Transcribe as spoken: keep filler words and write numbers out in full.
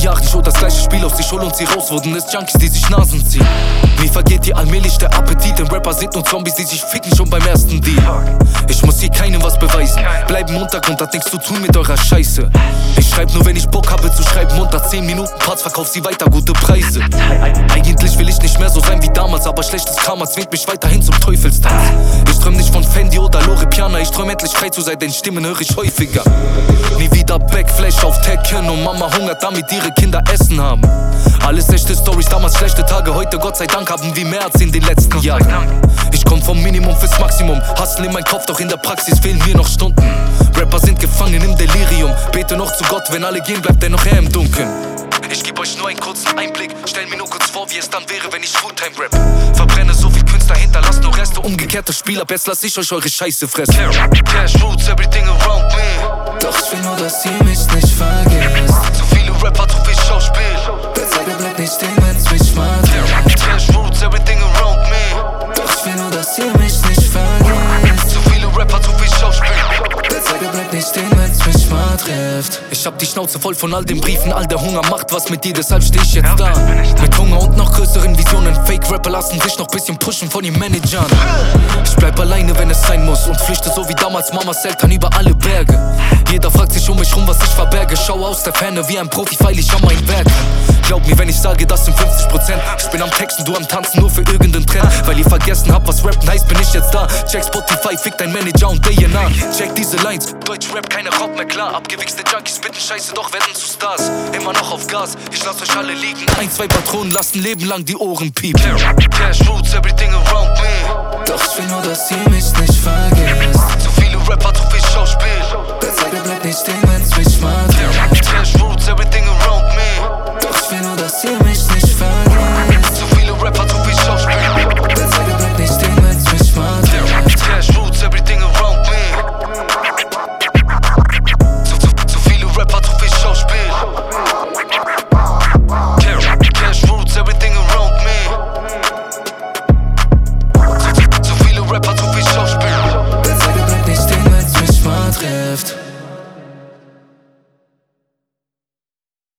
Jahren schon das gleiche Spiel aus, ich hol und sie raus, wurden es Junkies, die sich Nasen ziehen. Mir vergeht hier allmählich der Appetit, denn Rapper sind nur Zombies, die sich ficken schon beim ersten Deal. Ich muss hier keinem was beweisen, bleib im Untergrund, hat nichts zu tun mit eurer Scheiße. Ich schreib nur, wenn ich Bock habe zu schreiben, unter zehn Minuten Parts, verkauf sie weiter, gute Preise. Eigentlich will ich nicht mehr so sein wie damals, aber schlechtes Karma zwingt mich weiterhin zum Teufelstanz. Ich träum nicht von Fendi oder Lore Piana, ich träum endlich frei zu sein, denn Stimmen höre ich häufiger. Nie wieder Backflash auf Tekken und Mama hungert, damit ihre Kinder Essen haben. Alles echte Storys, damals schlechte Tage, heute Gott sei Dank haben wir mehr als in den letzten Jahren. Ich komm vom Minimum fürs Maximum, Hustle in mein Kopf, doch in der Praxis fehlen mir noch Stunden. Rapper sind gefangen im Delirium, bete noch zu Gott, wenn alle gehen, bleibt er noch her im Dunkeln. Ich geb euch nur einen kurzen Einblick, stell mir nur kurz vor, wie es dann wäre, wenn ich Fulltime rap. Verbrenne so viel Künstler, hinterlasst nur Reste, umgekehrtes Spiel, ab jetzt lass ich euch eure Scheiße fressen. Cash roots, everything around me. Doch ich will nur, dass ihr mich nicht vergesst. Zu viele Rapper, zu viel Schauspiel. Der Zeiger bleibt nicht stehen, wenn's mich mal trifft. Cash roots, everything around me. Doch ich will nur, dass ihr mich nicht vergesst. Zu viele Rapper, zu viel Schauspiel. Der Zeiger bleibt nicht stehen, wenn's mich mal trifft. Ich hab die Schnauze voll von all den Briefen, all der Hunger macht was mit dir, deshalb steh ich jetzt da. Mit Hunger und noch größeren Visionen, Fake-Rapper lassen sich noch bisschen pushen von den Managern. Ich bleib alleine, wenn es sein muss und flüchte so wie damals Mamas Eltern über alle Berge. Jeder fragt sich um mich rum, was ich verberge, schau aus der Ferne wie ein Profi, feil ich an mein Werk. Glaub mir, wenn ich sage, das sind fünfzig Prozent. Ich bin am Texten, du am Tanzen, nur für irgendeinen Trend. Weil ihr vergessen habt, was Rappen heißt, bin ich jetzt da. Check Spotify, fick dein Manager und D N A. Check diese Lines, Deutsch-Rap, keine Rock mehr klar. Abgewichste Junkies bitten Scheiße, doch werden zu Stars. Immer noch auf Gas, ich lass euch alle liegen. Ein, zwei Patronen lassen Leben lang die Ohren piepen. Cash roots, everything around me. Doch ich will nur, dass ihr mich nicht vergesst. Zu viele Rapper, zu viel Schauspiel. Der Zeiger bleibt nicht stehen,